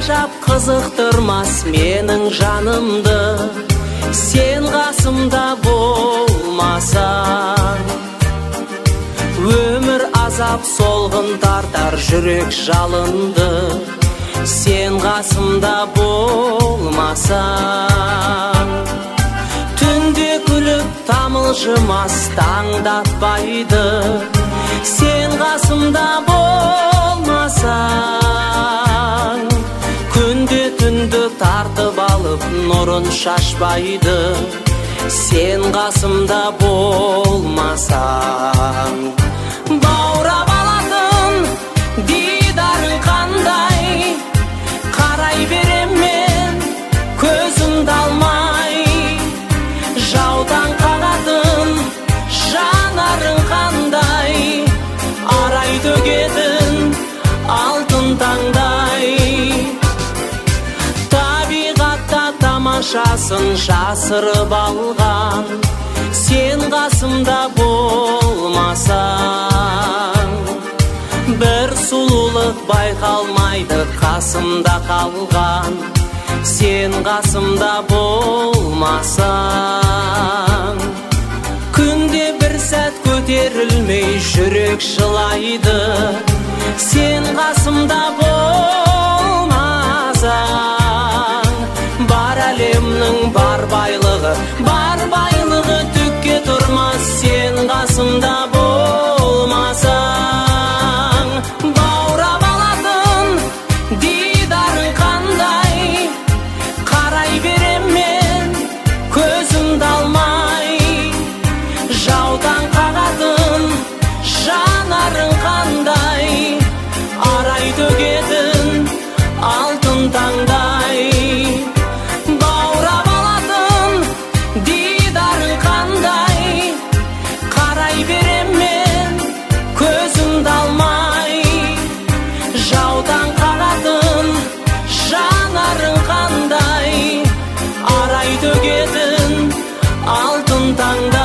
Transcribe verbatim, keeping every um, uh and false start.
жашап қызықтырмас менің жанымды, сен қасымда болмасаң. Өмір азап солғын тартар жүрек жалынды, сен қасымда болмасаң. Түнде күліп тамылжымас таңдатпайды, сен қасымда болмасаң. Күнде түнді тартып алып нұрын шашпайды, сен қасымда болмасаң. Баурап алатын дидарың қандай, қарай берем мен көзімді алмай. Жаудан қағатын жанарың қандай, арай төгетін алтын таңдай. Табиғатта тамашасын жасырып алған, сен қасымда болмасаң. Бір сұлулық байқалмайды қасымда қалған, сен қасымда болмасаң. Күнде бір сәт көтерілмей жүрек жылайды, сен қасымда болмасаң. Бар әлемнің бар байлығы, бар байлығы түкке тұрмас, сен қасымда болмасаң. Баурап алатын дидарың қандай, қарай берем мен көзімді алмай. Жаудан қағатын жанарың қандай, арай төгетін алтын таңдай. Баурап алатын дидарың қандай, қарай берем мен көзімді алмай. Жаудан қағатын жанарың қандай, арай төгетін алтын таңдай.